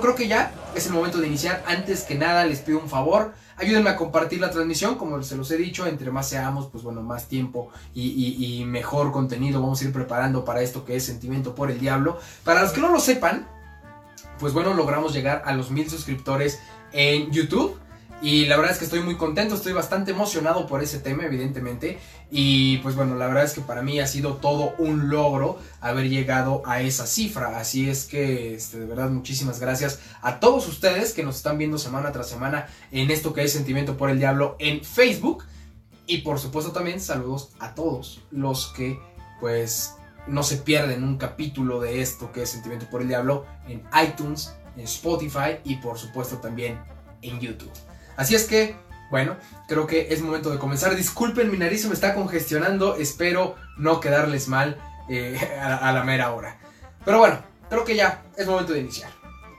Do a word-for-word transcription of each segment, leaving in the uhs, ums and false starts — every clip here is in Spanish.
creo que ya es el momento de iniciar. Antes que nada les pido un favor, ayúdenme a compartir la transmisión, como se los he dicho, entre más seamos, pues bueno, más tiempo y, y, y mejor contenido vamos a ir preparando para esto que es Sentimiento por el Diablo. Para los que no lo sepan, pues bueno, logramos llegar a los mil suscriptores en YouTube. Y la verdad es que estoy muy contento, estoy bastante emocionado por ese tema, evidentemente. Y pues bueno, la verdad es que para mí ha sido todo un logro haber llegado a esa cifra. Así es que, este, de verdad, muchísimas gracias a todos ustedes que nos están viendo semana tras semana en esto que es Sentimiento por el Diablo en Facebook. Y por supuesto también saludos a todos los que pues no se pierden un capítulo de esto que es Sentimiento por el Diablo en iTunes, en Spotify y por supuesto también en YouTube. Así es que, bueno, creo que es momento de comenzar. Disculpen, mi nariz se me está congestionando. Espero no quedarles mal eh, a, a la mera hora. Pero bueno, creo que ya es momento de iniciar.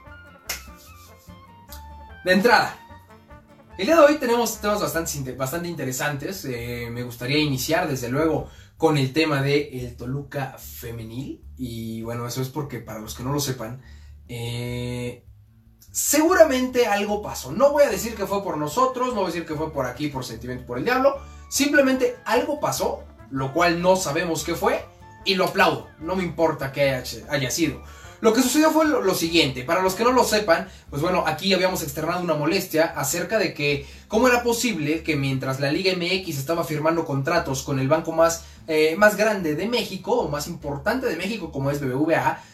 De entrada, el día de hoy tenemos temas bastante, bastante interesantes. Eh, me gustaría iniciar, desde luego, con el tema de el Toluca femenil. Y bueno, eso es porque, para los que no lo sepan, eh... seguramente algo pasó. No voy a decir que fue por nosotros, no voy a decir que fue por aquí, por Sentimiento por el Diablo. Simplemente algo pasó, lo cual no sabemos qué fue, y lo aplaudo. No me importa qué haya, haya sido. Lo que sucedió fue lo, lo siguiente. Para los que no lo sepan, pues bueno, aquí habíamos externado una molestia acerca de que cómo era posible que mientras la Liga M X estaba firmando contratos con el banco más, eh, más grande de México, o más importante de México, como es B B V A,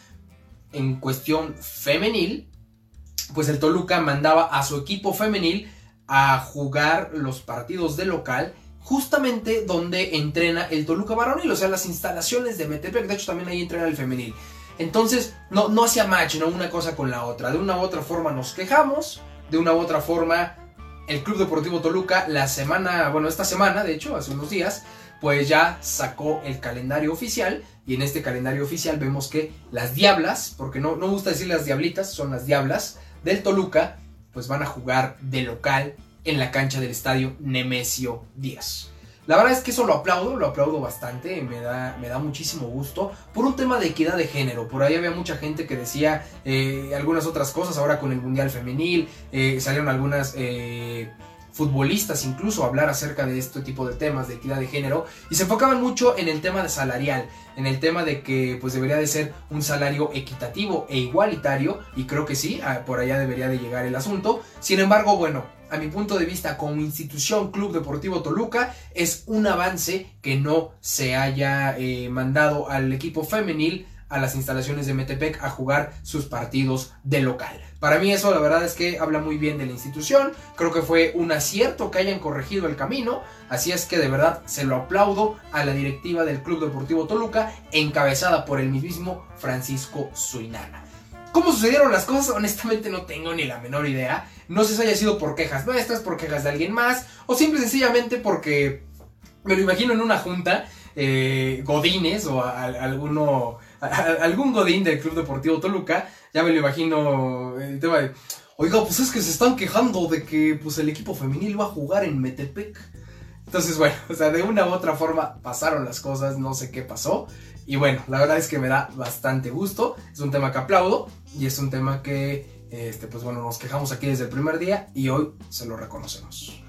en cuestión femenil, pues el Toluca mandaba a su equipo femenil a jugar los partidos de local justamente donde entrena el Toluca varonil, o sea, las instalaciones de Metepec. De hecho, también ahí entrena el femenil. Entonces, no, no hacía match, ¿no? Una cosa con la otra. De una u otra forma nos quejamos, de una u otra forma el Club Deportivo Toluca la semana, bueno, esta semana, de hecho, hace unos días, pues ya sacó el calendario oficial. Y en este calendario oficial vemos que las Diablas, porque no, no me gusta decir las Diablitas, son las Diablas del Toluca, pues van a jugar de local en la cancha del estadio Nemesio Díaz. La verdad es que eso lo aplaudo, lo aplaudo bastante, me da, me da muchísimo gusto, por un tema de equidad de género. Por ahí había mucha gente que decía eh, algunas otras cosas. Ahora con el Mundial Femenil eh, salieron algunas eh, futbolistas incluso a hablar acerca de este tipo de temas de equidad de género, y se enfocaban mucho en el tema de salarial, en el tema de que pues debería de ser un salario equitativo e igualitario, y creo que sí, por allá debería de llegar el asunto. Sin embargo, bueno, a mi punto de vista, como institución Club Deportivo Toluca, es un avance que no se haya eh, mandado al equipo femenil a las instalaciones de Metepec a jugar sus partidos de local. Para mí eso, la verdad es que habla muy bien de la institución. Creo que fue un acierto que hayan corregido el camino. Así es que de verdad se lo aplaudo a la directiva del Club Deportivo Toluca, encabezada por el mismo Francisco Zuinaga. ¿Cómo sucedieron las cosas? Honestamente no tengo ni la menor idea. No sé si haya sido por quejas nuestras, por quejas de alguien más, o simple y sencillamente porque me lo imagino en una junta, eh, godines o a, a, alguno... algún godín del Club Deportivo Toluca, ya me lo imagino el tema de, oiga, pues es que se están quejando de que pues el equipo femenil va a jugar en Metepec. Entonces, bueno, o sea, de una u otra forma pasaron las cosas, no sé qué pasó. Y bueno, la verdad es que me da bastante gusto. Es un tema que aplaudo y es un tema que, este, pues bueno, nos quejamos aquí desde el primer día y hoy se lo reconocemos.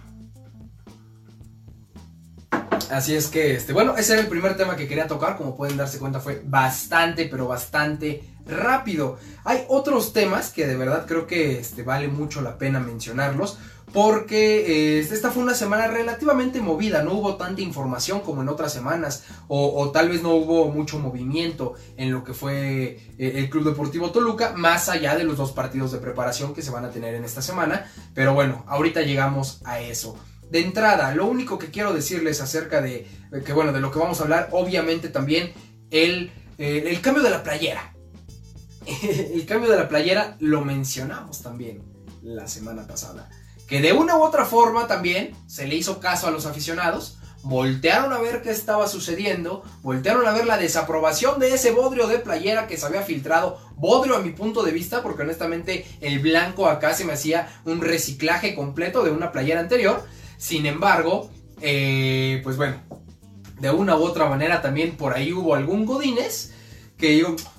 Así es que, este, bueno, ese era el primer tema que quería tocar. Como pueden darse cuenta, fue bastante, pero bastante rápido. Hay otros temas que de verdad creo que este, vale mucho la pena mencionarlos, porque eh, esta fue una semana relativamente movida. No hubo tanta información como en otras semanas, o, o tal vez no hubo mucho movimiento en lo que fue eh, el Club Deportivo Toluca, más allá de los dos partidos de preparación que se van a tener en esta semana. Pero bueno, ahorita llegamos a eso. De entrada, lo único que quiero decirles acerca de, que bueno, de lo que vamos a hablar, obviamente también el, el, el cambio de la playera. El cambio de la playera lo mencionamos también la semana pasada, que de una u otra forma también se le hizo caso a los aficionados, voltearon a ver qué estaba sucediendo, voltearon a ver la desaprobación de ese bodrio de playera que se había filtrado, bodrio a mi punto de vista, porque honestamente el blanco acá se me hacía un reciclaje completo de una playera anterior. Sin embargo, eh, pues bueno, de una u otra manera también por ahí hubo algún godines que digo,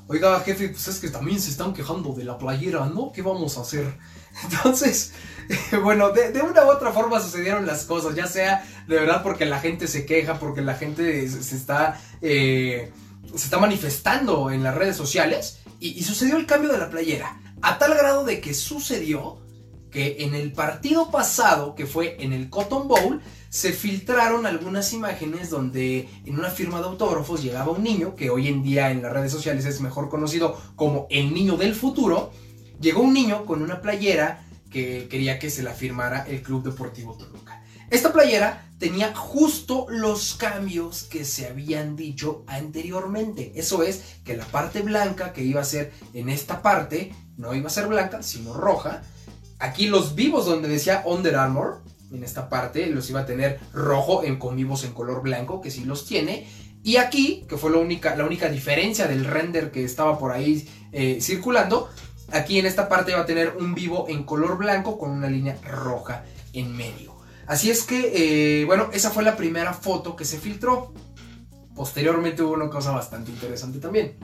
oiga jefe, pues es que también se están quejando de la playera, ¿no? ¿Qué vamos a hacer? Entonces, eh, bueno, de, de una u otra forma sucedieron las cosas, ya sea de verdad porque la gente se queja, porque la gente se, se está eh, se está manifestando en las redes sociales y, y sucedió el cambio de la playera, a tal grado de que sucedió que en el partido pasado, que fue en el Cotton Bowl, se filtraron algunas imágenes donde en una firma de autógrafos llegaba un niño, que hoy en día en las redes sociales es mejor conocido como el niño del futuro. Llegó un niño con una playera que quería que se la firmara el Club Deportivo Toluca. Esta playera tenía justo los cambios que se habían dicho anteriormente. Eso es, que la parte blanca que iba a ser en esta parte, no iba a ser blanca, sino roja. Aquí los vivos donde decía Under Armour, en esta parte, los iba a tener rojo en, con vivos en color blanco, que sí los tiene. Y aquí, que fue la única, la única diferencia del render que estaba por ahí eh, circulando, aquí en esta parte va a tener un vivo en color blanco con una línea roja en medio. Así es que, eh, bueno, esa fue la primera foto que se filtró. Posteriormente hubo una cosa bastante interesante también.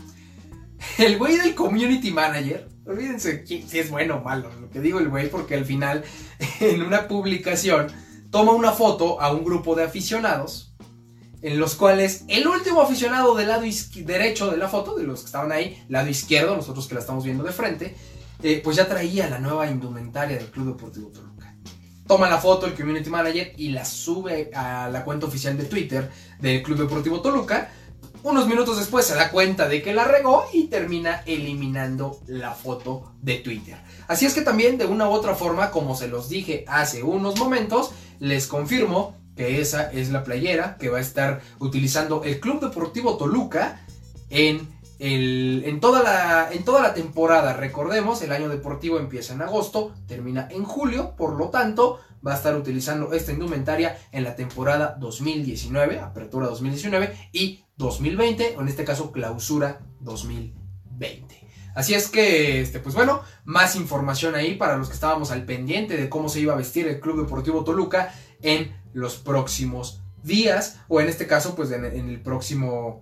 El güey del community manager, olvídense si es bueno o malo, lo que digo el güey, porque al final en una publicación toma una foto a un grupo de aficionados, en los cuales el último aficionado del lado derecho de la foto, de los que estaban ahí, lado izquierdo, nosotros que la estamos viendo de frente, eh, pues ya traía la nueva indumentaria del Club Deportivo Toluca. Toma la foto el community manager y la sube a la cuenta oficial de Twitter del Club Deportivo Toluca. Unos minutos después se da cuenta de que la regó y termina eliminando la foto de Twitter. Así es que también de una u otra forma, como se los dije hace unos momentos, les confirmo que esa es la playera que va a estar utilizando el Club Deportivo Toluca en, el, en, toda la, en toda la temporada. Recordemos, el año deportivo empieza en agosto, termina en julio, por lo tanto va a estar utilizando esta indumentaria en la temporada dos mil diecinueve, apertura dos mil diecinueve y dos mil veinte, o en este caso clausura dos mil veinte. Así es que, este, pues bueno, más información ahí para los que estábamos al pendiente de cómo se iba a vestir el Club Deportivo Toluca en los próximos días, o en este caso, pues en, en el próximo...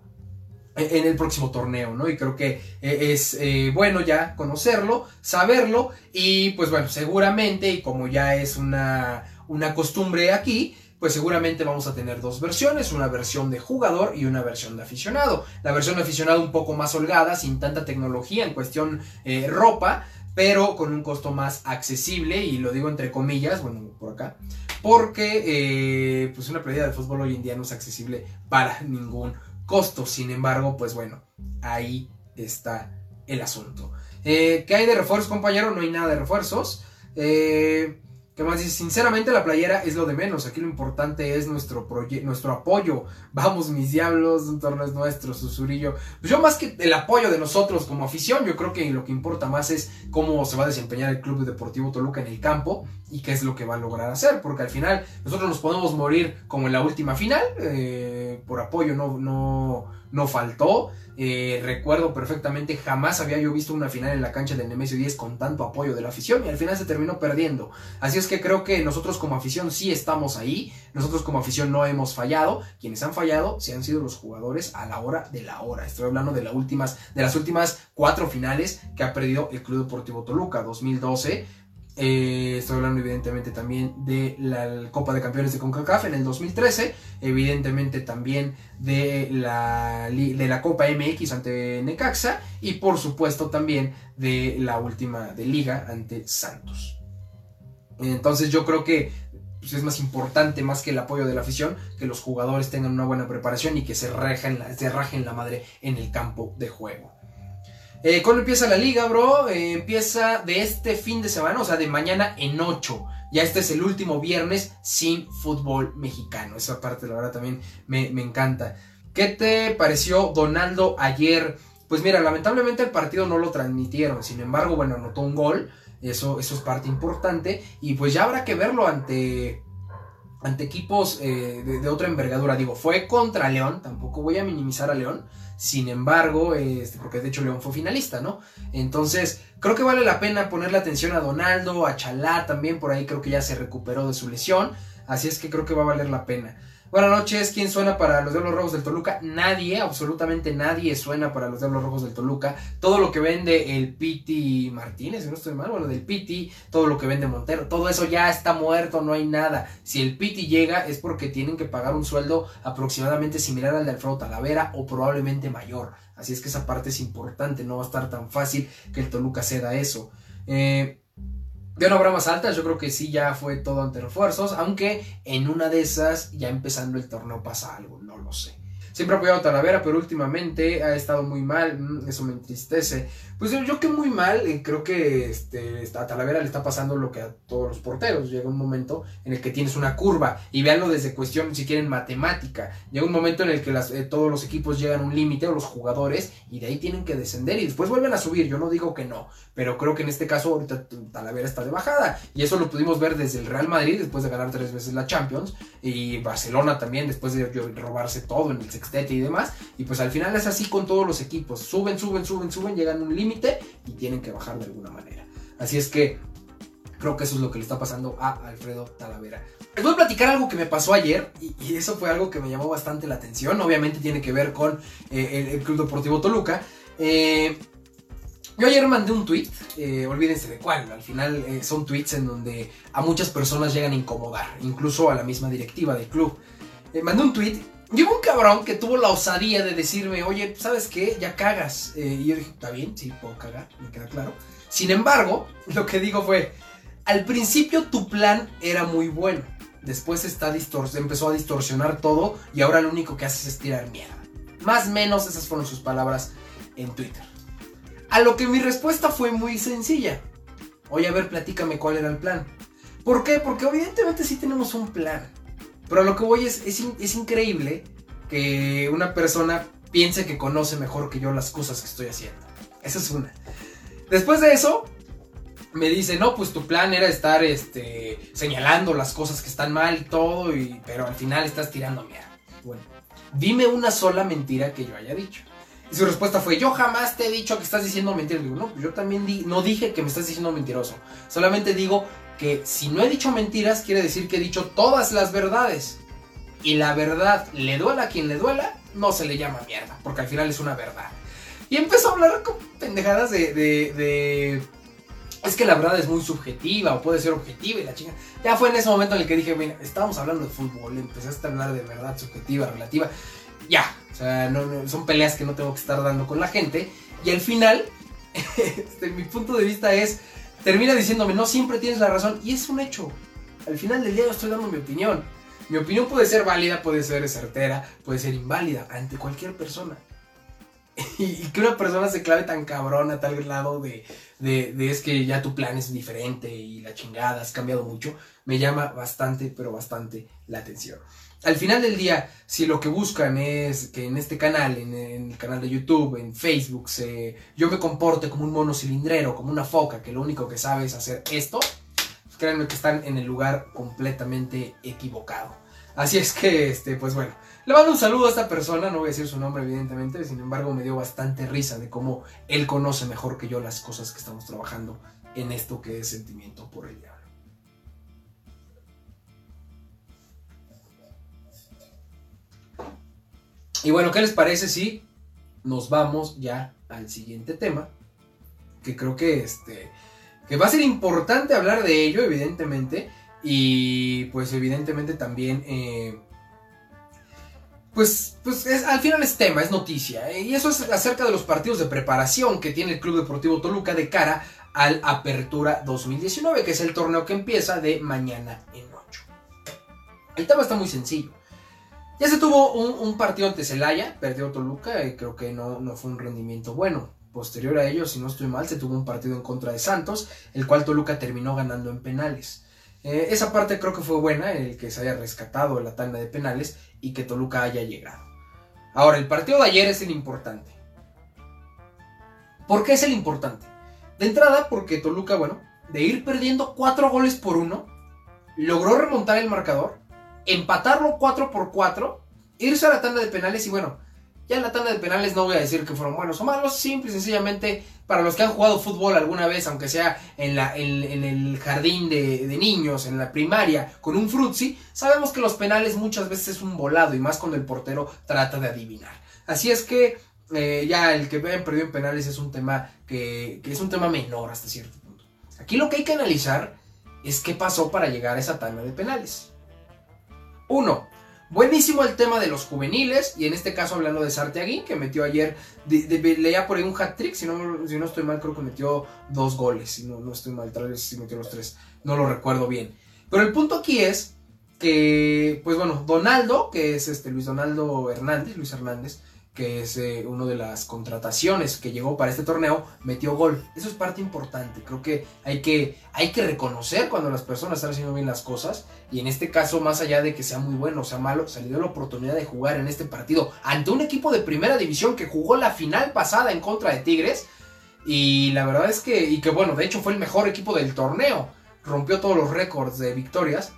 en el próximo torneo, ¿no? Y creo que es eh, bueno ya conocerlo, saberlo, y pues bueno, seguramente, y como ya es una, una costumbre aquí, pues seguramente vamos a tener dos versiones, una versión de jugador y una versión de aficionado. La versión de aficionado un poco más holgada, sin tanta tecnología en cuestión eh, ropa, pero con un costo más accesible, y lo digo entre comillas, bueno, por acá, porque eh, pues una playera de fútbol hoy en día no es accesible para ningún costo. Sin embargo, pues bueno, ahí está el asunto. Eh, ¿Qué hay de refuerzos, compañero? No hay nada de refuerzos. Eh, ¿Qué más dice? Sinceramente, la playera es lo de menos. Aquí lo importante es nuestro, nuestro apoyo. Vamos, mis diablos, un torneo es nuestro, susurillo. Pues yo, más que el apoyo de nosotros como afición, yo creo que lo que importa más es cómo se va a desempeñar el Club Deportivo Toluca en el campo y qué es lo que va a lograr hacer. Porque al final nosotros nos podemos morir como en la última final. Eh, por apoyo no, no, no faltó. Eh, recuerdo perfectamente, jamás había yo visto una final en la cancha del Nemesio diez con tanto apoyo de la afición, y al final se terminó perdiendo. Así es que creo que nosotros como afición sí estamos ahí, nosotros como afición no hemos fallado. Quienes han fallado sí han sido los jugadores a la hora de la hora. Estoy hablando de, la últimas, de las últimas cuatro finales que ha perdido el Club Deportivo Toluca. Dos mil doce, Eh, estoy hablando evidentemente también de la Copa de Campeones de CONCACAF en el dos mil trece, evidentemente también de la, de la Copa M X ante Necaxa, y por supuesto también de la última de Liga ante Santos. Entonces yo creo que pues, es más importante, más que el apoyo de la afición, que los jugadores tengan una buena preparación y que se rajen la, se rajen la madre en el campo de juego. Eh, ¿Cuándo empieza la liga, bro? Eh, empieza de este fin de semana, o sea, de mañana en ocho. Ya este es el último viernes sin fútbol mexicano. Esa parte, la verdad, también me, me encanta. ¿Qué te pareció Donaldo ayer? Pues mira, lamentablemente el partido no lo transmitieron. Sin embargo, bueno, anotó un gol. Eso, eso es parte importante. Y pues ya habrá que verlo ante... ante equipos eh, de, de otra envergadura. Digo, fue contra León, tampoco voy a minimizar a León, sin embargo, este, porque de hecho León fue finalista, ¿no? Entonces, creo que vale la pena ponerle atención a Donaldo, a Chalá también, por ahí creo que ya se recuperó de su lesión, así es que creo que va a valer la pena. Buenas noches, ¿quién suena para los Diablos Rojos del Toluca? Nadie, absolutamente nadie suena para los Diablos Rojos del Toluca. Todo lo que vende el Piti Martínez, si no estoy mal, bueno, del Piti, todo lo que vende Montero, todo eso ya está muerto, no hay nada. Si el Piti llega es porque tienen que pagar un sueldo aproximadamente similar al de Alfredo Talavera o probablemente mayor. Así es que esa parte es importante, no va a estar tan fácil que el Toluca ceda eso. Eh... Ya no habrá más altas, yo creo que sí ya fue todo ante refuerzos, aunque en una de esas, ya empezando el torneo pasa algo, no lo sé. Siempre he apoyado a Talavera, pero últimamente ha estado muy mal, eso me entristece. Pues yo, yo que muy mal, creo que este, a Talavera le está pasando lo que a todos los porteros. Llega un momento en el que tienes una curva, y véanlo desde cuestión, si quieren, matemática. Llega un momento en el que las, eh, todos los equipos llegan a un límite, o los jugadores, y de ahí tienen que descender, y después vuelven a subir. Yo no digo que no, pero creo que en este caso ahorita Talavera está de bajada, y eso lo pudimos ver desde el Real Madrid, después de ganar tres veces la Champions, y Barcelona también, después de robarse todo en el sextete y demás, y pues al final es así con todos los equipos, suben, suben, suben, suben, llegan a un límite y tienen que bajar de alguna manera. Así es que creo que eso es lo que le está pasando a Alfredo Talavera. Les voy a platicar algo que me pasó ayer, y, y eso fue algo que me llamó bastante la atención. Obviamente tiene que ver con eh, el, el Club Deportivo Toluca. eh, Yo ayer mandé un tweet, eh, olvídense de cuál, al final eh, son tweets en donde a muchas personas llegan a incomodar, incluso a la misma directiva del club. Eh, mandé un tweet y hubo un cabrón que tuvo la osadía de decirme, oye, ¿sabes qué? Ya cagas. Eh, y yo dije, está bien, sí, puedo cagar, me queda claro. Sin embargo, lo que digo fue, al principio tu plan era muy bueno, después está distor- empezó a distorsionar todo y ahora lo único que haces es tirar mierda. Más o menos esas fueron sus palabras en Twitter. A lo que mi respuesta fue muy sencilla. Oye, a ver, platícame cuál era el plan. ¿Por qué? Porque evidentemente sí tenemos un plan. Pero a lo que voy es, es, es increíble que una persona piense que conoce mejor que yo las cosas que estoy haciendo. Esa es una. Después de eso, me dice, no, pues tu plan era estar este, señalando las cosas que están mal y todo, y, pero al final estás tirando mierda. Bueno, dime una sola mentira que yo haya dicho. Y su respuesta fue, yo jamás te he dicho que estás diciendo mentiras. Digo, no, pues yo también di no dije que me estás diciendo mentiroso. Solamente digo que si no he dicho mentiras, quiere decir que he dicho todas las verdades. Y la verdad, le duela a quien le duela, no se le llama mierda, porque al final es una verdad. Y empezó a hablar con pendejadas de... de, de es que la verdad es muy subjetiva, o puede ser objetiva y la chinga. Ya fue en ese momento en el que dije, mira, estábamos hablando de fútbol, empezaste a hablar de verdad subjetiva, relativa. Ya, o sea, no, no, son peleas que no tengo que estar dando con la gente. Y al final, este, mi punto de vista es, termina diciéndome, no siempre tienes la razón. Y es un hecho. Al final del día yo estoy dando mi opinión. Mi opinión puede ser válida, puede ser certera, puede ser inválida ante cualquier persona. Y, y que una persona se clave tan cabrón a tal lado de, de, de es que ya tu plan es diferente y la chingada, has cambiado mucho, me llama bastante, pero bastante la atención. Al final del día, si lo que buscan es que en este canal, en, en el canal de YouTube, en Facebook, se, yo me comporte como un mono cilindrero, como una foca, que lo único que sabe es hacer esto, pues créanme que están en el lugar completamente equivocado. Así es que, este, pues bueno, le mando un saludo a esta persona, no voy a decir su nombre evidentemente, sin embargo me dio bastante risa de cómo él conoce mejor que yo las cosas que estamos trabajando en esto que es Sentimiento por el Diablo. Y bueno, ¿qué les parece si nos vamos ya al siguiente tema? Que creo que, este, que va a ser importante hablar de ello, evidentemente. Y pues evidentemente también, eh, pues, pues es, al final es tema, es noticia. Eh, y eso es acerca de los partidos de preparación que tiene el Club Deportivo Toluca de cara al Apertura dos mil diecinueve, que es el torneo que empieza de mañana en ocho. El tema está muy sencillo. Ya se tuvo un, un partido ante Celaya, perdió Toluca, y creo que no, no fue un rendimiento bueno. Posterior a ello, si no estoy mal, se tuvo un partido en contra de Santos, el cual Toluca terminó ganando en penales. Eh, esa parte creo que fue buena, el que se haya rescatado la tanda de penales y que Toluca haya llegado. Ahora, el partido de ayer es el importante. ¿Por qué es el importante? De entrada, porque Toluca, bueno, de ir perdiendo cuatro goles por uno, logró remontar el marcador, empatarlo cuatro por cuatro, irse a la tanda de penales y bueno, Ya en la tanda de penales no voy a decir que fueron buenos o malos, simple y sencillamente para los que han jugado fútbol alguna vez, aunque sea en, la, en, en el jardín de, de niños, en la primaria, con un frutzi, sabemos que los penales muchas veces es un volado y más cuando el portero trata de adivinar. Así es que eh, ya el que hayan perdido en penales es un tema que, que es un tema menor hasta cierto punto. Aquí lo que hay que analizar es qué pasó para llegar a esa tanda de penales. Uno. Buenísimo el tema de los juveniles, y en este caso hablando de Sarteaguín, que metió ayer, de, de, leía por ahí un hat-trick, si no, si no estoy mal, creo que metió dos goles, si no, no estoy mal, tal vez si metió los tres, no lo recuerdo bien. Pero el punto aquí es que, pues bueno, Donaldo, que es este Luis Donaldo Hernández, Luis Hernández, que es eh, una de las contrataciones que llegó para este torneo, metió gol. Eso es parte importante. Creo que hay que, hay que reconocer cuando las personas están haciendo bien las cosas. Y en este caso, más allá de que sea muy bueno o sea malo, se le dio la oportunidad de jugar en este partido ante un equipo de primera división que jugó la final pasada en contra de Tigres. Y la verdad es que, y que bueno, de hecho fue el mejor equipo del torneo. Rompió todos los récords de victorias.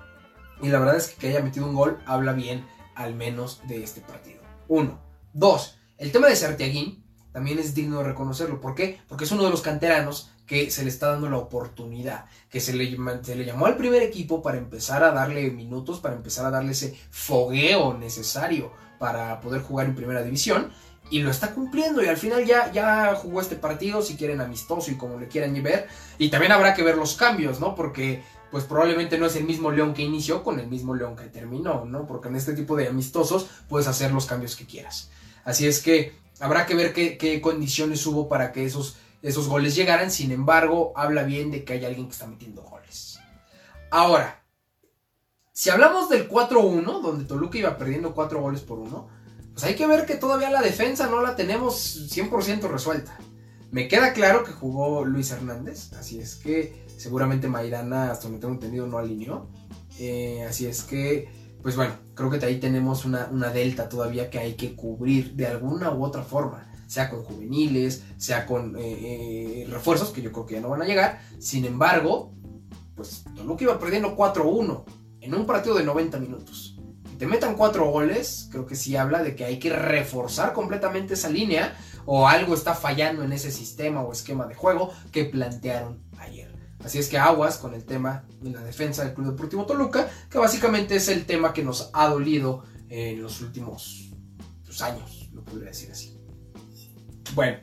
Y la verdad es que que haya metido un gol habla bien, al menos, de este partido. Uno. Dos, el tema de Sarteaguín también es digno de reconocerlo. ¿Por qué? Porque es uno de los canteranos que se le está dando la oportunidad, que se le, se le llamó al primer equipo para empezar a darle minutos, para empezar a darle ese fogueo necesario para poder jugar en primera división, y lo está cumpliendo, y al final ya, ya jugó este partido, si quieren amistoso y como le quieran ver, y también habrá que ver los cambios, ¿no? Porque pues probablemente no es el mismo León que inició con el mismo León que terminó, ¿no? Porque en este tipo de amistosos puedes hacer los cambios que quieras. Así es que habrá que ver qué, qué condiciones hubo para que esos, esos goles llegaran. Sin embargo, habla bien de que hay alguien que está metiendo goles. Ahora, si hablamos del cuatro uno, donde Toluca iba perdiendo cuatro goles por uno, pues hay que ver que todavía la defensa no la tenemos cien por ciento resuelta. Me queda claro que jugó Luis Hernández, así es que seguramente Maidana, hasta donde tengo entendido, no alineó. Eh, así es que... Pues bueno, creo que ahí tenemos una, una delta todavía que hay que cubrir de alguna u otra forma, sea con juveniles, sea con eh, eh, refuerzos, que yo creo que ya no van a llegar. Sin embargo, pues Toluca iba perdiendo cuatro uno en un partido de noventa minutos. Que te metan cuatro goles, creo que sí habla de que hay que reforzar completamente esa línea, o algo está fallando en ese sistema o esquema de juego que plantearon ayer. Así es que aguas con el tema de la defensa del Club Deportivo Toluca, que básicamente es el tema que nos ha dolido en los últimos pues, años, lo podría decir así. Bueno,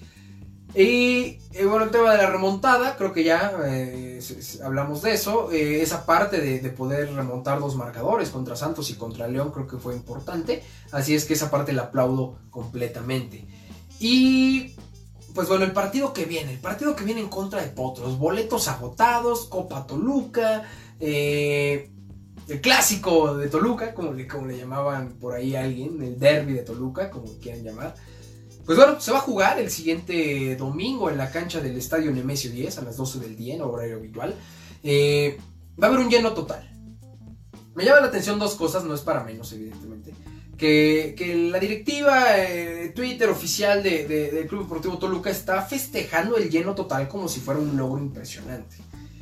y eh, bueno, el tema de la remontada, creo que ya eh, hablamos de eso. Eh, esa parte de, de poder remontar dos marcadores contra Santos y contra León creo que fue importante. Así es que esa parte la aplaudo completamente. Y... pues bueno, el partido que viene, el partido que viene en contra de Potros, boletos agotados, Copa Toluca, eh, el clásico de Toluca, como le, como le llamaban por ahí a alguien, el derbi de Toluca, como quieran llamar. Pues bueno, se va a jugar el siguiente domingo en la cancha del Estadio Nemesio diez a las doce del día, en horario habitual. Eh, va a haber un lleno total. Me llama la atención dos cosas, no es para menos, evidentemente. Que, que la directiva, eh, Twitter oficial de, de, del Club Deportivo Toluca está festejando el lleno total como si fuera un logro impresionante.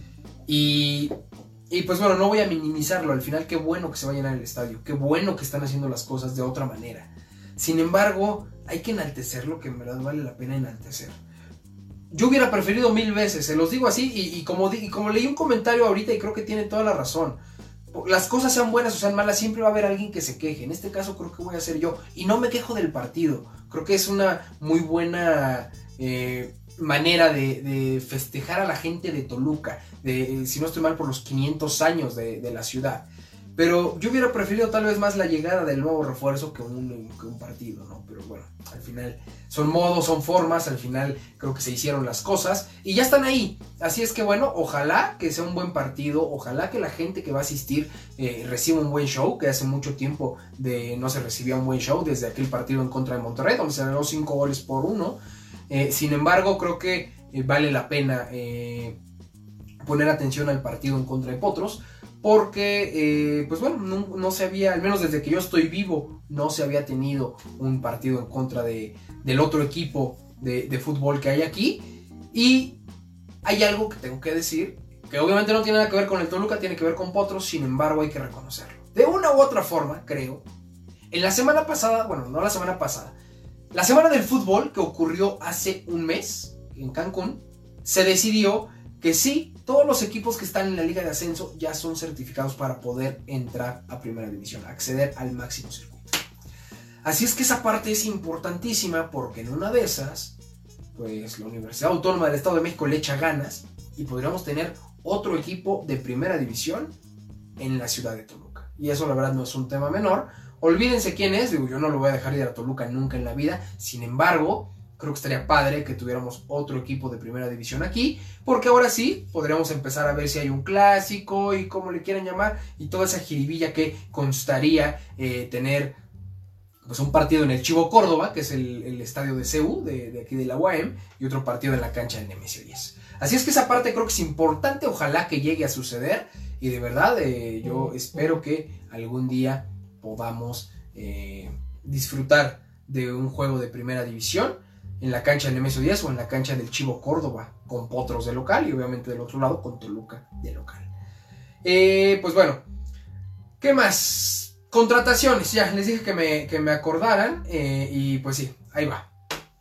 Y, y pues bueno, no voy a minimizarlo. Al final, qué bueno que se va a llenar el estadio. Qué bueno que están haciendo las cosas de otra manera. Sin embargo, hay que enaltecer lo que en verdad vale la pena enaltecer. Yo hubiera preferido mil veces, se los digo así, y, y, como, y como leí un comentario ahorita y creo que tiene toda la razón. Las cosas sean buenas o sean malas, siempre va a haber alguien que se queje. En este caso creo que voy a ser yo. Y no me quejo del partido. Creo que es una muy buena eh, manera de, de festejar a la gente de Toluca. De, si no estoy mal, por los quinientos años de, de la ciudad. Pero yo hubiera preferido tal vez más la llegada del nuevo refuerzo que un, que un partido, ¿no? Pero bueno, al final son modos, son formas, al final creo que se hicieron las cosas y ya están ahí. Así es que bueno, ojalá que sea un buen partido, ojalá que la gente que va a asistir eh, reciba un buen show, que hace mucho tiempo de no se recibía un buen show desde aquel partido en contra de Monterrey, donde se ganó cinco goles por uno. Eh, sin embargo, creo que eh, vale la pena eh, poner atención al partido en contra de Potros. Porque, eh, pues bueno, no, no se había, al menos desde que yo estoy vivo, no se había tenido un partido en contra de, del otro equipo de, de fútbol que hay aquí. Y hay algo que tengo que decir, que obviamente no tiene nada que ver con el Toluca, tiene que ver con Potros, sin embargo hay que reconocerlo. De una u otra forma, creo, En la semana pasada, bueno, no la semana pasada, la semana del fútbol que ocurrió hace un mes en Cancún, se decidió que sí, todos los equipos que están en la Liga de Ascenso ya son certificados para poder entrar a Primera División, acceder al máximo circuito. Así es que esa parte es importantísima porque en una de esas, pues la Universidad Autónoma del Estado de México le echa ganas y podríamos tener otro equipo de Primera División en la ciudad de Toluca. Y eso la verdad no es un tema menor. Olvídense quién es, digo, yo no lo voy a dejar ir a Toluca nunca en la vida. Sin embargo, creo que estaría padre que tuviéramos otro equipo de Primera División aquí, porque ahora sí podríamos empezar a ver si hay un clásico y como le quieran llamar, y toda esa jiribilla que constaría eh, tener pues un partido en el Chivo Córdoba, que es el, el estadio de C U, de, de aquí de la U A M, y otro partido en la cancha del Nemesio diez. Así es que esa parte creo que es importante, ojalá que llegue a suceder, y de verdad eh, yo espero que algún día podamos eh, disfrutar de un juego de Primera División en la cancha del Nemesio diez o en la cancha del Chivo Córdoba, con Potros de local y obviamente del otro lado con Toluca de local. Eh, pues bueno, ¿qué más? Contrataciones, ya les dije que me, que me acordaran eh, y pues sí, ahí va.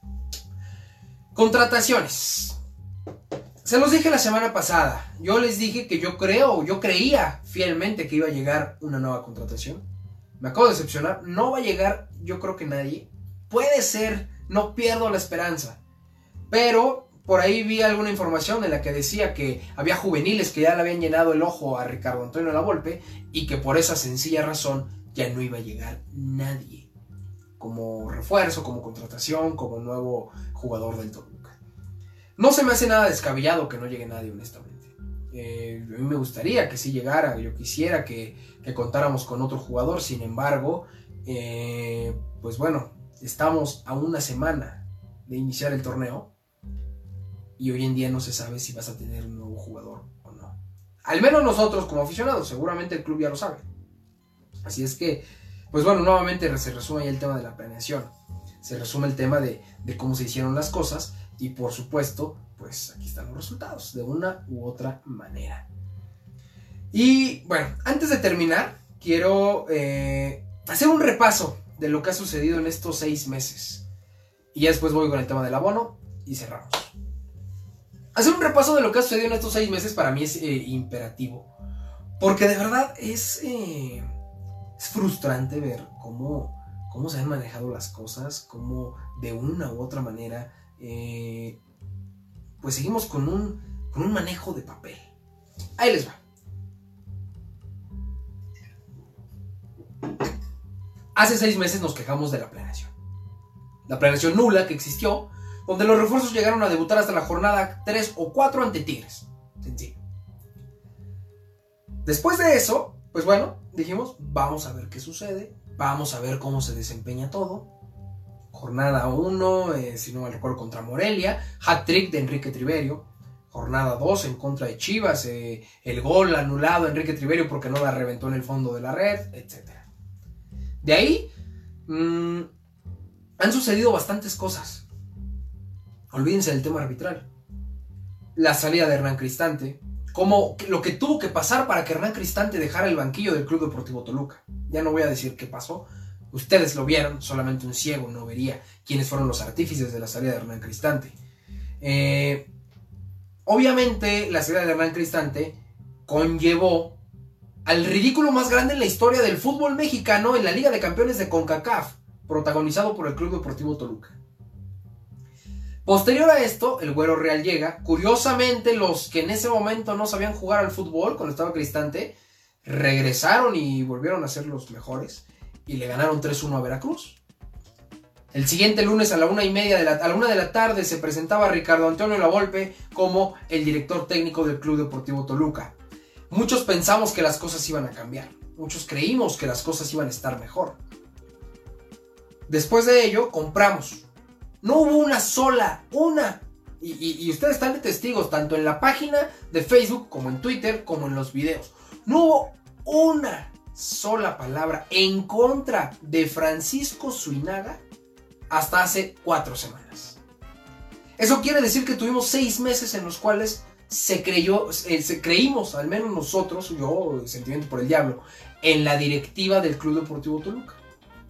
Contrataciones. Se los dije la semana pasada, yo les dije que yo creo, yo creía fielmente que iba a llegar una nueva contratación. Me acabo de decepcionar, no va a llegar, yo creo que nadie. Puede ser, no pierdo la esperanza. Pero por ahí vi alguna información en la que decía que había juveniles que ya le habían llenado el ojo a Ricardo Antonio Lavolpe y que por esa sencilla razón ya no iba a llegar nadie como refuerzo, como contratación, como nuevo jugador del Toluca. No se me hace nada descabellado que no llegue nadie, honestamente. Eh, a mí me gustaría que sí llegara, yo quisiera que, que contáramos con otro jugador, sin embargo, eh, pues bueno, estamos a una semana de iniciar el torneo y hoy en día no se sabe si vas a tener un nuevo jugador o no. Al menos nosotros como aficionados, seguramente el club ya lo sabe. Así es que, pues bueno, nuevamente se resume ahí el tema de la planeación. Se resume el tema de, de cómo se hicieron las cosas y por supuesto, pues aquí están los resultados, de una u otra manera. Y bueno, antes de terminar, quiero eh, hacer un repaso de lo que ha sucedido en estos seis meses. Y ya después voy con el tema del abono y cerramos. Hacer un repaso de lo que ha sucedido en estos seis meses para mí es eh, imperativo. Porque de verdad es, eh, es frustrante ver cómo, cómo se han manejado las cosas, cómo de una u otra manera eh, pues seguimos con un, con un manejo de papel. Ahí les va. Hace seis meses nos quejamos de la planeación. La planeación nula que existió, donde los refuerzos llegaron a debutar hasta la jornada tres o cuatro ante Tigres. Sencillo. Después de eso, pues bueno, dijimos, vamos a ver qué sucede, vamos a ver cómo se desempeña todo. Jornada uno, eh, si no me recuerdo, contra Morelia, hat-trick de Enrique Triverio. Jornada dos en contra de Chivas, eh, el gol anulado a Enrique Triverio porque no la reventó en el fondo de la red, etcétera. De ahí mmm, han sucedido bastantes cosas. Olvídense del tema arbitral. La salida de Hernán Cristante, como lo que tuvo que pasar para que Hernán Cristante dejara el banquillo del Club Deportivo Toluca. Ya no voy a decir qué pasó. Ustedes lo vieron, solamente un ciego no vería quiénes fueron los artífices de la salida de Hernán Cristante. Eh, obviamente, la salida de Hernán Cristante conllevó al ridículo más grande en la historia del fútbol mexicano en la Liga de Campeones de CONCACAF, protagonizado por el Club Deportivo Toluca. Posterior a esto, el Güero Real llega. Curiosamente, los que en ese momento no sabían jugar al fútbol cuando estaba Cristante, regresaron y volvieron a ser los mejores y le ganaron tres uno a Veracruz. El siguiente lunes a la una y media de la, a la una de la tarde se presentaba Ricardo Antonio Lavolpe como el director técnico del Club Deportivo Toluca. Muchos pensamos que las cosas iban a cambiar. Muchos creímos que las cosas iban a estar mejor. Después de ello, compramos. No hubo una sola, una. Y, y, y ustedes están de testigos, tanto en la página de Facebook, como en Twitter, como en los videos. No hubo una sola palabra en contra de Francisco Suinaga hasta hace cuatro semanas. Eso quiere decir que tuvimos seis meses en los cuales se creyó, eh, se creímos, al menos nosotros, yo, Sentimiento por el Diablo, en la directiva del Club Deportivo Toluca.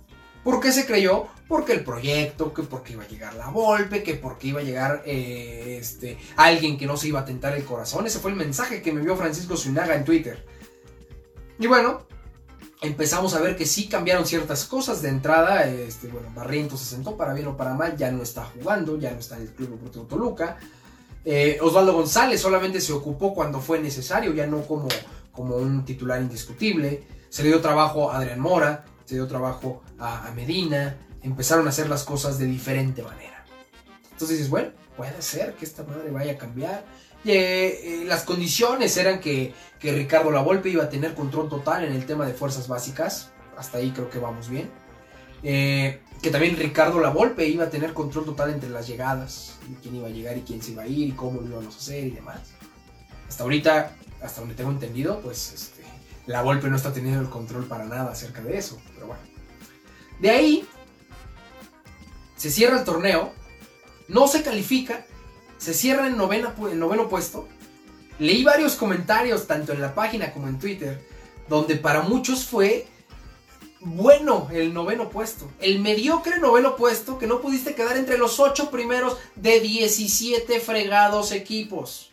¿Por qué se creyó? Porque el proyecto, que porque iba a llegar la Volpe, que porque iba a llegar eh, este, alguien que no se iba a tentar el corazón. Ese fue el mensaje que me envió Francisco Zuniaga en Twitter. Y bueno, empezamos a ver que sí cambiaron ciertas cosas de entrada. Este, bueno, Barrientos se sentó, para bien o para mal, ya no está jugando, ya no está en el Club Deportivo Toluca. Eh, Osvaldo González solamente se ocupó cuando fue necesario, ya no como, como un titular indiscutible. Se le dio trabajo a Adrián Mora, se dio trabajo a, a Medina. Empezaron a hacer las cosas de diferente manera. Entonces dices, bueno, puede ser que esta madre vaya a cambiar. Y, eh, eh, las condiciones eran que, que Ricardo Lavolpe iba a tener control total en el tema de fuerzas básicas. Hasta ahí creo que vamos bien. Eh, que también Ricardo Lavolpe iba a tener control total entre las llegadas. Y quién iba a llegar y quién se iba a ir y cómo lo íbamos a hacer y demás. Hasta ahorita, hasta donde tengo entendido, pues este, Lavolpe no está teniendo el control para nada acerca de eso. Pero bueno. De ahí se cierra el torneo, no se califica, se cierra en, novena, en noveno puesto. Leí varios comentarios, tanto en la página como en Twitter, donde para muchos fue bueno el noveno puesto. El mediocre noveno puesto, que no pudiste quedar entre los ocho primeros de diecisiete fregados equipos.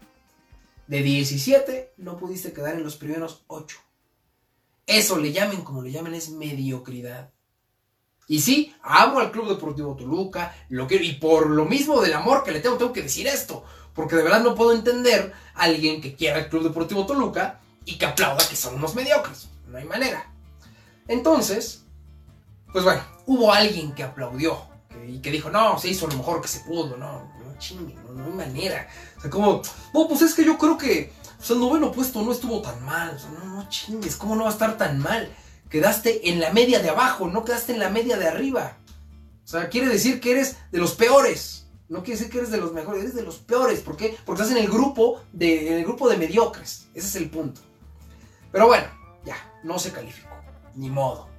De diecisiete, no pudiste quedar en los primeros ocho. Eso, le llamen como le llamen, es mediocridad. Y sí, amo al Club Deportivo Toluca, lo quiero, y por lo mismo del amor que le tengo, tengo que decir esto, porque de verdad no puedo entender a alguien que quiera el Club Deportivo Toluca y que aplauda que son unos mediocres. No hay manera. Entonces, pues bueno, hubo alguien que aplaudió que, y que dijo, no, se hizo lo mejor que se pudo, no, no chingue, no, no hay manera. O sea, como, no, pues es que yo creo que o sea, el noveno puesto no estuvo tan mal, o sea, no, no chingues, ¿cómo no va a estar tan mal? Quedaste en la media de abajo, no quedaste en la media de arriba. O sea, quiere decir que eres de los peores. No quiere decir que eres de los mejores, eres de los peores. ¿Por qué? Porque estás en el grupo de, en el grupo de mediocres. Ese es el punto. Pero bueno, ya, no se calificó. Ni modo.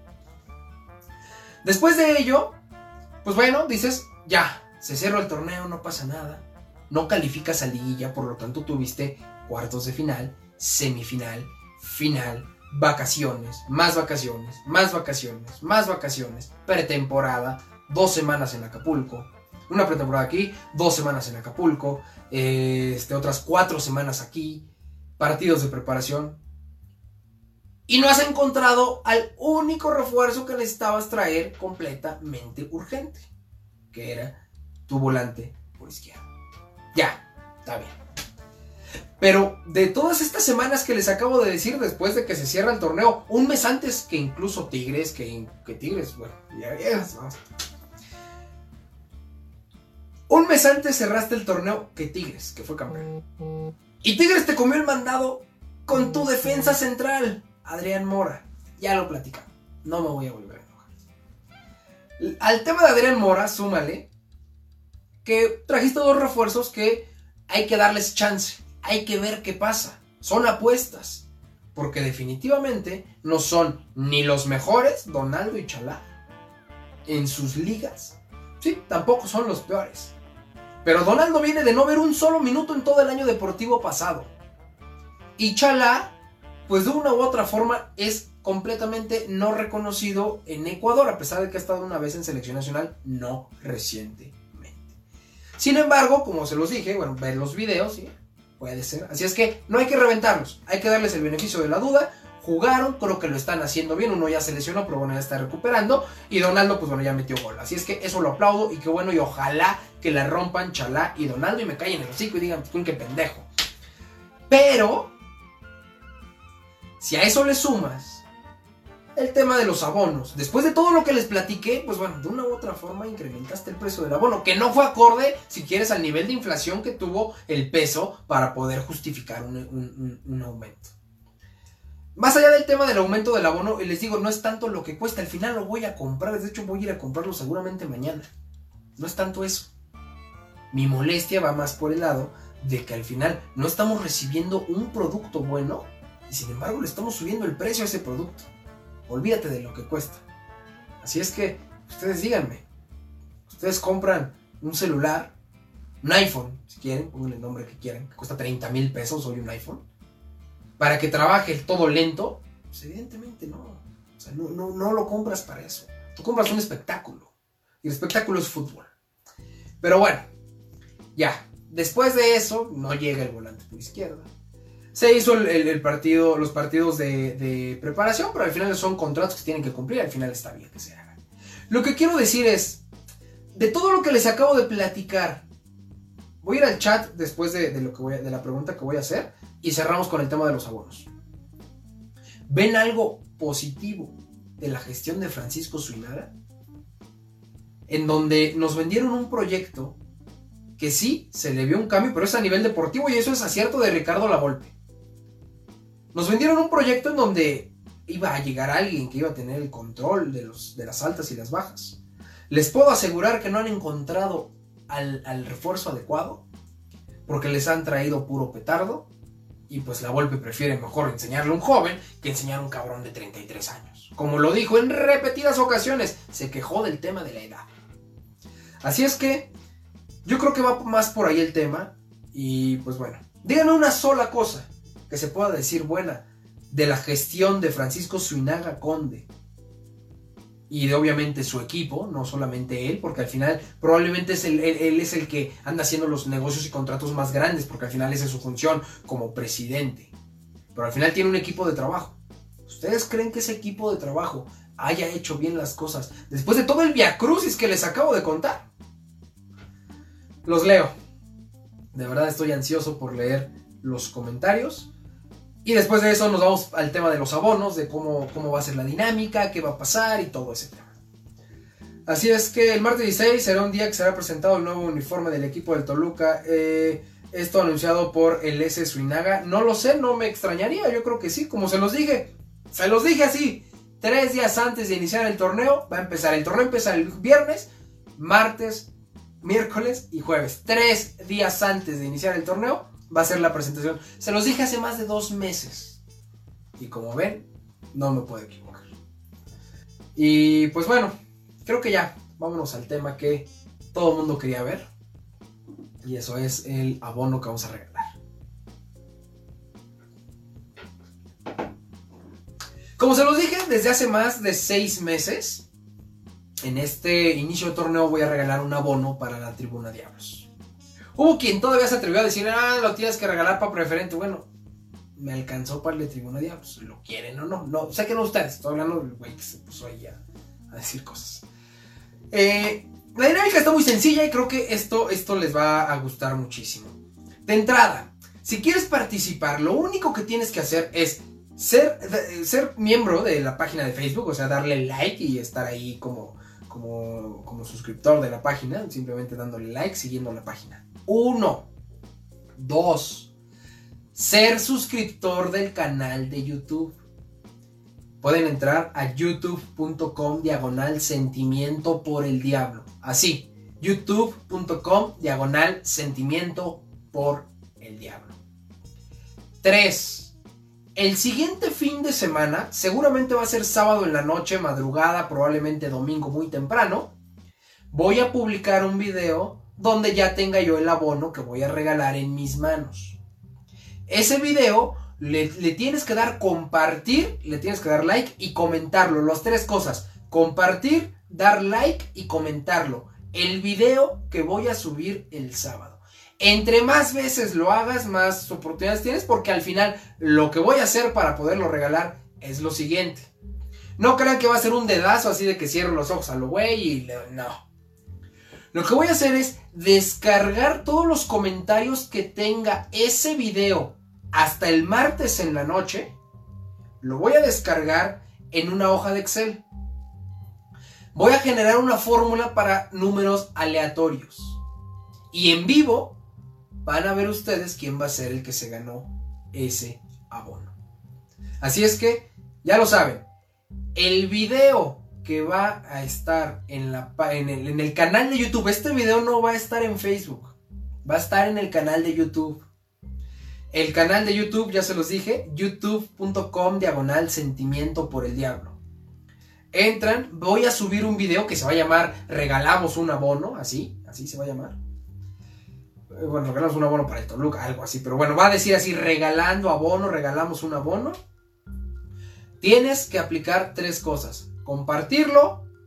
Después de ello, pues bueno, dices, ya, se cerró el torneo, no pasa nada. No calificas a liguilla, por lo tanto tuviste cuartos de final, semifinal, final, vacaciones, más vacaciones, más vacaciones, más vacaciones, pretemporada, dos semanas en Acapulco, una pretemporada aquí, dos semanas en Acapulco, eh, este, otras cuatro semanas aquí, partidos de preparación, y no has encontrado al único refuerzo que necesitabas traer completamente urgente, que era tu volante por izquierda. Ya, está bien. Pero de todas estas semanas que les acabo de decir después de que se cierra el torneo, un mes antes que incluso Tigres, que, que Tigres, bueno, ya viejas, vamos. Un mes antes cerraste el torneo que Tigres, que fue campeón. Y Tigres te comió el mandado con tu defensa central, Adrián Mora. Ya lo platicamos, no me voy a volver a enojar. Al tema de Adrián Mora, súmale que trajiste dos refuerzos que hay que darles chance. Hay que ver qué pasa. Son apuestas. Porque definitivamente no son ni los mejores, Donaldo y Chalá, en sus ligas. Sí, tampoco son los peores. Pero Donaldo viene de no ver un solo minuto en todo el año deportivo pasado. Y Chalá, pues de una u otra forma, es completamente no reconocido en Ecuador, a pesar de que ha estado una vez en selección nacional, no recientemente. Sin embargo, como se los dije, bueno, ver los videos, ¿sí? Puede ser. Así es que no hay que reventarlos, hay que darles el beneficio de la duda. Jugaron, creo que lo están haciendo bien. Uno ya se lesionó, pero bueno, ya está recuperando. Y Donaldo, pues bueno, ya metió gol. Así es que eso lo aplaudo y qué bueno. Y ojalá que la rompan Chalá y Donaldo y me callen el hocico y digan, pues qué pendejo. Pero, si a eso le sumas el tema de los abonos, después de todo lo que les platiqué, pues bueno, de una u otra forma incrementaste el precio del abono, que no fue acorde, si quieres, al nivel de inflación que tuvo el peso para poder justificar un, un, un, un aumento. Más allá del tema del aumento del abono, les digo, no es tanto lo que cuesta, al final lo voy a comprar, de hecho voy a ir a comprarlo seguramente mañana. No es tanto eso. Mi molestia va más por el lado de que al final no estamos recibiendo un producto bueno y sin embargo le estamos subiendo el precio a ese producto. Olvídate de lo que cuesta. Así es que, ustedes díganme, ustedes compran un celular, un iPhone, si quieren, pongan el nombre que quieran, que cuesta treinta mil pesos hoy un iPhone, para que trabaje todo lento, pues evidentemente no. O sea, no, no, no lo compras para eso. Tú compras un espectáculo. Y el espectáculo es fútbol. Pero bueno, ya. Después de eso, no llega el volante por izquierda. Se hizo el, el, el partido, los partidos de, de preparación, pero al final son contratos que tienen que cumplir. Al final está bien que se hagan. Lo que quiero decir es, de todo lo que les acabo de platicar, voy a ir al chat después de, de, lo que voy a, de la pregunta que voy a hacer y cerramos con el tema de los abonos. ¿Ven algo positivo de la gestión de Francisco Suinaga? En donde nos vendieron un proyecto que sí, se le vio un cambio, pero es a nivel deportivo y eso es acierto de Ricardo Lavolpe. Nos vendieron un proyecto en donde iba a llegar alguien que iba a tener el control de, los, de las altas y las bajas. Les puedo asegurar que no han encontrado al, al refuerzo adecuado, porque les han traído puro petardo, y pues Lavolpe prefiere mejor enseñarle a un joven que enseñar a un cabrón de treinta y tres años. Como lo dijo en repetidas ocasiones, se quejó del tema de la edad. Así es que yo creo que va más por ahí el tema. Y pues bueno, díganme una sola cosa que se pueda decir buena de la gestión de Francisco Suinaga Conde. Y de obviamente su equipo, no solamente él, porque al final probablemente es el, él, él es el que anda haciendo los negocios y contratos más grandes, porque al final esa es su función como presidente. Pero al final tiene un equipo de trabajo. ¿Ustedes creen que ese equipo de trabajo haya hecho bien las cosas después de todo el viacrucis que les acabo de contar? Los leo. De verdad estoy ansioso por leer los comentarios. Y después de eso nos vamos al tema de los abonos, de cómo, cómo va a ser la dinámica, qué va a pasar y todo ese tema. Así es que el martes dieciséis será un día que será presentado el nuevo uniforme del equipo del Toluca. Eh, esto anunciado por el S. Suinaga. No lo sé, no me extrañaría, yo creo que sí, como se los dije. Se los dije así, tres días antes de iniciar el torneo, va a empezar. El torneo empieza el viernes, martes, miércoles y jueves. Tres días antes de iniciar el torneo va a ser la presentación. Se los dije hace más de dos meses. Y como ven, no me puedo equivocar. Y pues bueno, creo que ya, vámonos al tema que todo el mundo quería ver. Y eso es el abono que vamos a regalar. Como se los dije, desde hace más de seis meses, en este inicio de torneo voy a regalar un abono para la Tribuna Diablos. Hubo quien todavía se atrevió a decir, ah, lo tienes que regalar para preferente. Bueno, me alcanzó para el de Tribuna Diablos. ¿Lo quieren o no? No, sé que no ustedes. Estoy hablando del güey que se puso ahí a, a decir cosas. Eh, la dinámica está muy sencilla y creo que esto, esto les va a gustar muchísimo. De entrada, si quieres participar, lo único que tienes que hacer es ser, ser miembro de la página de Facebook, o sea, darle like y estar ahí como, como, como suscriptor de la página, simplemente dándole like, siguiendo la página. Uno. Dos. Ser suscriptor del canal de YouTube. Pueden entrar a youtube.com diagonal sentimiento por el diablo. Así. youtube.com diagonal sentimiento por el diablo. Tres. El siguiente fin de semana, seguramente va a ser sábado en la noche, madrugada, probablemente domingo muy temprano, voy a publicar un video donde ya tenga yo el abono que voy a regalar en mis manos. Ese video le, le tienes que dar compartir, le tienes que dar like y comentarlo. Las tres cosas: compartir, dar like y comentarlo. El video que voy a subir el sábado. Entre más veces lo hagas, más oportunidades tienes, porque al final lo que voy a hacer para poderlo regalar es lo siguiente. No crean que va a ser un dedazo así de que cierro los ojos a lo güey y le, no. Lo que voy a hacer es descargar todos los comentarios que tenga ese video hasta el martes en la noche. Lo voy a descargar en una hoja de Excel. Voy a generar una fórmula para números aleatorios. Y en vivo van a ver ustedes quién va a ser el que se ganó ese abono. Así es que, ya lo saben, el video que va a estar en, la, en, el, en el canal de YouTube. Este video no va a estar en Facebook, va a estar en el canal de YouTube. El canal de YouTube, ya se los dije, youtube.com diagonal sentimiento por el diablo. Entran, voy a subir un video que se va a llamar Regalamos un abono, así, así se va a llamar. Bueno, regalamos un abono para el Toluca, algo así, pero bueno, va a decir así, regalando abono, regalamos un abono. Tienes que aplicar tres cosas: compartirlo,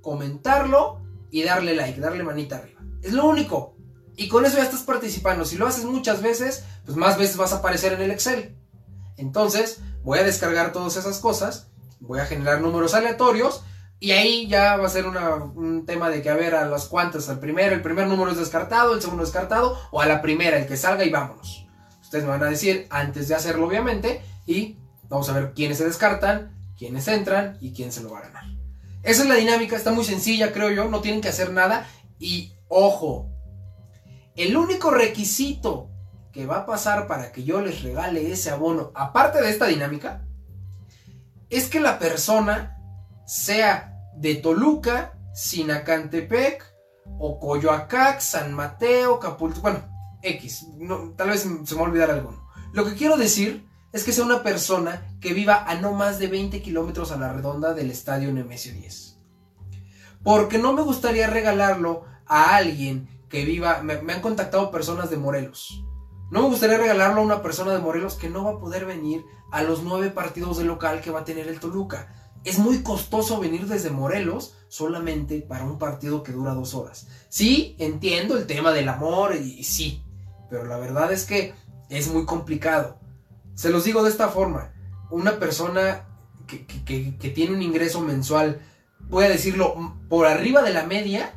comentarlo y darle like, darle manita arriba. Es lo único. Y con eso ya estás participando. Si lo haces muchas veces, pues más veces vas a aparecer en el Excel. Entonces, voy a descargar todas esas cosas, voy a generar números aleatorios y ahí ya va a ser una, un tema de que a ver a las cuantas, al primero, el primer número es descartado, el segundo descartado, o a la primera, el que salga y vámonos. Ustedes me van a decir antes de hacerlo, obviamente, y vamos a ver quiénes se descartan, quiénes entran y quién se lo va a ganar. Esa es la dinámica, está muy sencilla, creo yo, no tienen que hacer nada. Y ojo, el único requisito que va a pasar para que yo les regale ese abono, aparte de esta dinámica, es que la persona sea de Toluca, Sinacantepec, o Coyoacac, San Mateo, Capulto, bueno, X, no, tal vez se me va a olvidar alguno. Lo que quiero decir es que sea una persona que viva a no más de veinte kilómetros a la redonda del estadio Nemesio diez. Porque no me gustaría regalarlo a alguien que viva, me, me han contactado personas de Morelos. No me gustaría regalarlo a una persona de Morelos que no va a poder venir a los nueve partidos de local que va a tener el Toluca. Es muy costoso venir desde Morelos solamente para un partido que dura dos horas. Sí, entiendo el tema del amor y, y sí, pero la verdad es que es muy complicado. Se los digo de esta forma, una persona que, que, que, que tiene un ingreso mensual, voy a decirlo, por arriba de la media,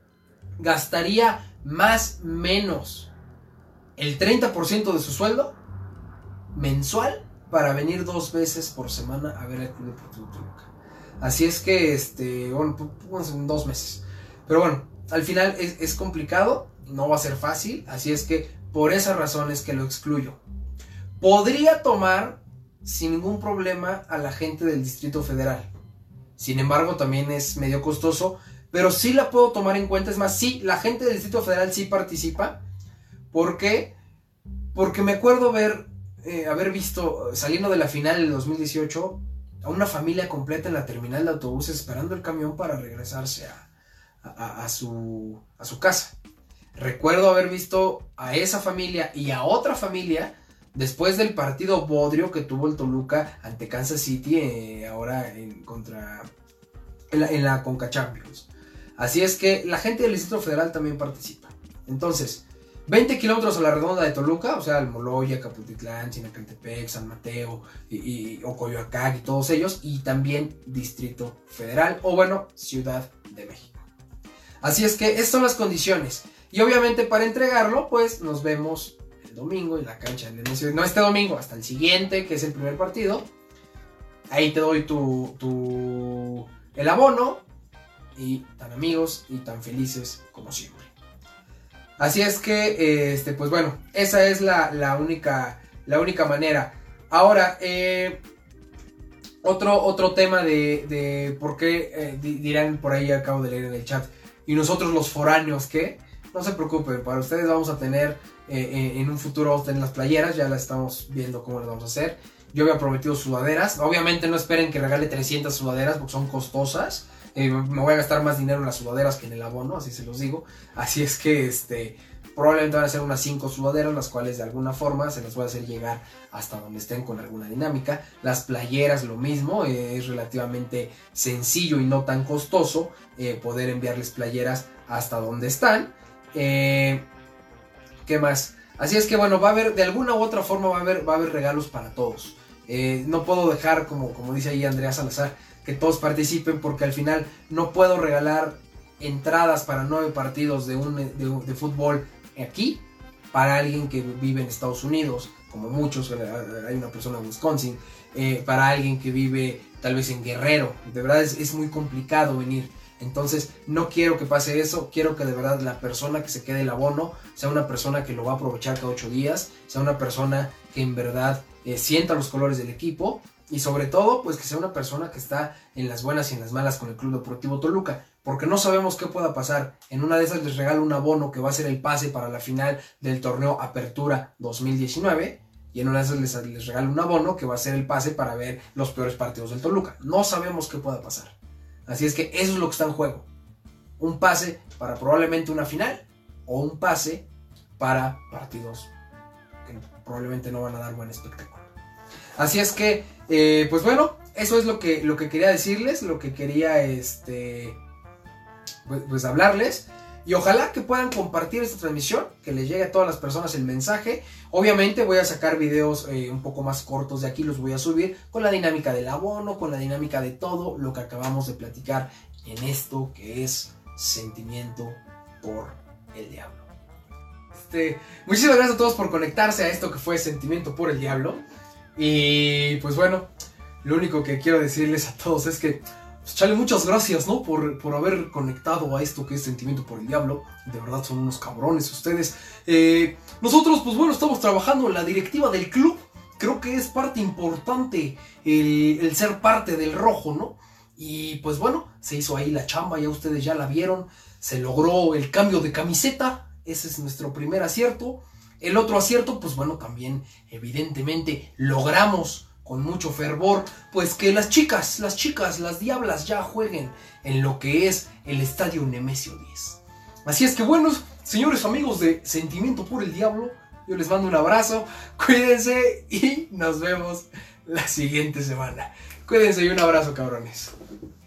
gastaría más o menos el treinta por ciento de su sueldo mensual para venir dos veces por semana a ver el Club Deportivo Toluca. Así es que, este, bueno, pues en dos meses. Pero bueno, al final es, es complicado, no va a ser fácil, así es que por esa razón es que lo excluyo. Podría tomar sin ningún problema a la gente del Distrito Federal. Sin embargo, también es medio costoso, pero sí la puedo tomar en cuenta. Es más, sí, la gente del Distrito Federal sí participa. ¿Por qué? Porque me acuerdo ver, eh, haber visto, saliendo de la final del dos mil dieciocho, a una familia completa en la terminal de autobuses esperando el camión para regresarse a, a, a, su, a su casa. Recuerdo haber visto a esa familia y a otra familia después del partido bodrio que tuvo el Toluca ante Kansas City, eh, ahora en, contra, en, la, en la Conca Champions. Así es que la gente del Distrito Federal también participa. Entonces, veinte kilómetros a la redonda de Toluca, o sea, Almoloya, Caputitlán, Sinacantepec, San Mateo, y, y, o Coyoacac y todos ellos, y también Distrito Federal, o bueno, Ciudad de México. Así es que estas son las condiciones. Y obviamente para entregarlo, pues nos vemos el domingo en la cancha del Nemesio. No este domingo, hasta el siguiente, que es el primer partido. Ahí te doy tu, tu el abono, y tan amigos y tan felices como siempre. Así es que, este, pues bueno, esa es la, la, única, la única manera. Ahora, eh, otro, otro tema de, de por qué, eh, dirán por ahí, acabo de leer en el chat, y nosotros los foráneos, ¿qué? No se preocupen, para ustedes vamos a tener, eh, en un futuro vamos a tener las playeras, ya las estamos viendo cómo las vamos a hacer. Yo había prometido sudaderas, obviamente no esperen que regale trescientas sudaderas porque son costosas. Eh, me voy a gastar más dinero en las sudaderas que en el abono, así se los digo. Así es que este, probablemente van a ser unas cinco sudaderas, las cuales de alguna forma se las voy a hacer llegar hasta donde estén con alguna dinámica. Las playeras lo mismo, eh, es relativamente sencillo y no tan costoso eh, poder enviarles playeras hasta donde están. Eh, ¿Qué más? Así es que bueno, va a haber, de alguna u otra forma va a haber, va a haber regalos para todos. Eh, no puedo dejar, como, como dice ahí Andrea Salazar, que todos participen, porque al final no puedo regalar entradas para nueve partidos de, un, de, de fútbol aquí para alguien que vive en Estados Unidos, como muchos, hay una persona en Wisconsin, eh, para alguien que vive tal vez en Guerrero. De verdad es, es muy complicado venir. Entonces no quiero que pase eso, quiero que de verdad la persona que se quede el abono sea una persona que lo va a aprovechar cada ocho días, sea una persona que en verdad eh, sienta los colores del equipo, y sobre todo pues que sea una persona que está en las buenas y en las malas con el Club Deportivo Toluca, porque no sabemos qué pueda pasar. En una de esas les regalo un abono que va a ser el pase para la final del torneo Apertura dos mil diecinueve, y en una de esas les, les regalo un abono que va a ser el pase para ver los peores partidos del Toluca. No sabemos qué pueda pasar. Así es que eso es lo que está en juego. Un pase para probablemente una final, o un pase para partidos que probablemente no van a dar buen espectáculo. Así es que, eh, pues bueno, eso es lo que, lo que quería decirles, lo que quería este, pues, pues hablarles. Y ojalá que puedan compartir esta transmisión, que les llegue a todas las personas el mensaje. Obviamente voy a sacar videos eh, un poco más cortos de aquí, los voy a subir con la dinámica del abono, con la dinámica de todo lo que acabamos de platicar en esto que es Sentimiento por el Diablo. Este, muchísimas gracias a todos por conectarse a esto que fue Sentimiento por el Diablo. Y pues bueno, lo único que quiero decirles a todos es que pues, chale, muchas gracias, ¿no? Por, por haber conectado a esto que es Sentimiento por el Diablo. De verdad son unos cabrones ustedes. Eh, nosotros, pues bueno, estamos trabajando en la directiva del club. Creo que es parte importante el, el ser parte del rojo, ¿no? Y pues bueno, se hizo ahí la chamba, ya ustedes ya la vieron. Se logró el cambio de camiseta. Ese es nuestro primer acierto. El otro acierto, pues bueno, también evidentemente logramos con mucho fervor, pues que las chicas, las chicas, las diablas ya jueguen en lo que es el Estadio Nemesio diez. Así es que bueno, señores amigos de Sentimiento por el Diablo, yo les mando un abrazo, cuídense y nos vemos la siguiente semana. Cuídense y un abrazo, cabrones.